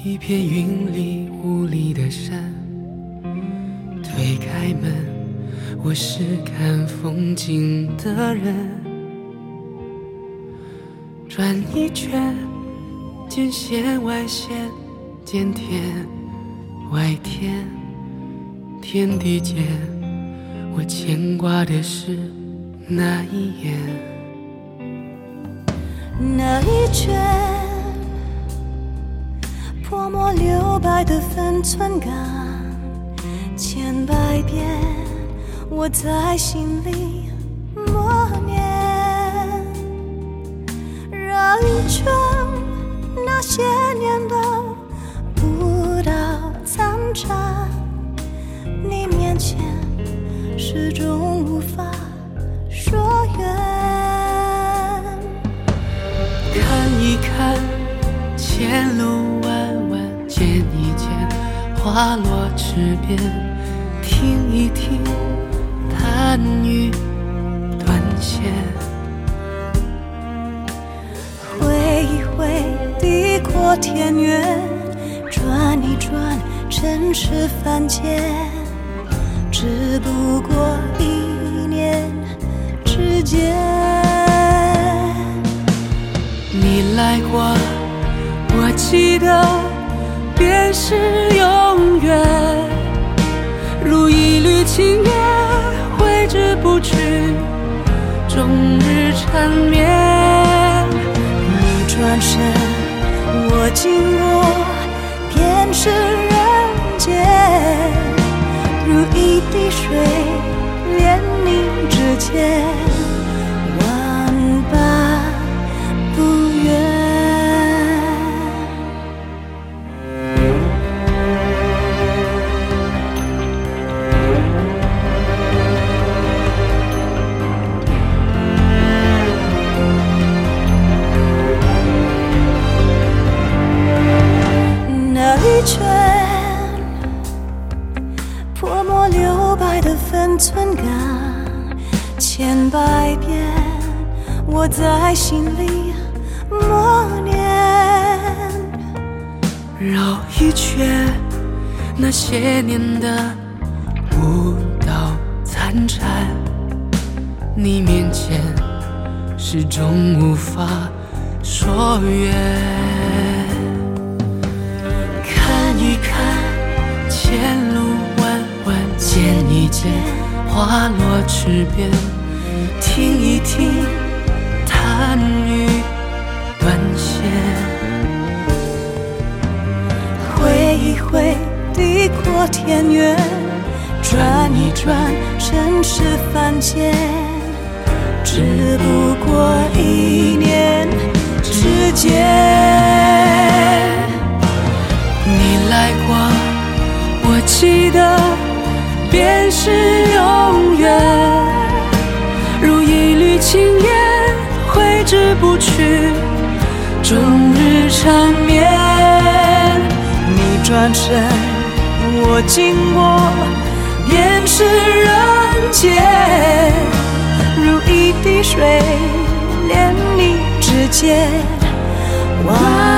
一片云里雾里的山，推开门，我是看风景的人。转一圈，见线外线，见天外天，天地间，我牵挂的是那一眼。 那一圈泼墨留白的分寸感，千百遍我在心里默念。绕一圈那些年的舞蹈残渣，你面前始终无法说远。 看一看前路弯弯，见一见花落池边，听一听弹语断线， 挥一挥地阔天远，转一转尘世凡间，只不过一念之间。 你来过，我记得便是永远，如一缕青烟挥之不去，终日缠绵。 你转身，我经过，便是人间，如一滴水连你指尖，万般不愿。那一圈泼墨留白的分寸感，千百遍我在心里默念。 绕一圈那些年的舞蹈残蝉，你面前始终无法说远。看一看前路弯弯，见一见花落池边，听一听弹语断线， 挥一挥地阔天远，转一转尘世凡间，只不过一念之间。 你来过，我记得便是永远，如一缕青烟挥之不去，终日缠绵。 你转身，我经过，便是人间，如一滴水连你指尖，万